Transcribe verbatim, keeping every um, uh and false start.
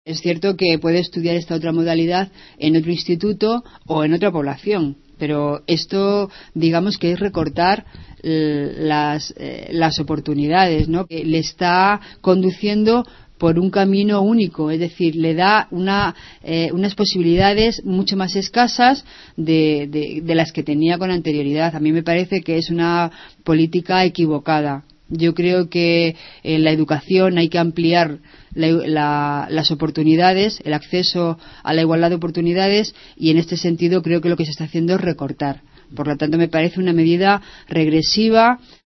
Es cierto que puede estudiar esta otra modalidad en otro instituto o en otra población, pero esto, digamos que es recortar las, eh, las oportunidades, ¿no? Que le está conduciendo por un camino único, es decir, le da una, eh, unas posibilidades mucho más escasas de, de, de las que tenía con anterioridad. A mí me parece que es una política equivocada. Yo creo que en la educación hay que ampliar la, la, las oportunidades, el acceso a la igualdad de oportunidades, y en este sentido creo que lo que se está haciendo es recortar. Por lo tanto, me parece una medida regresiva.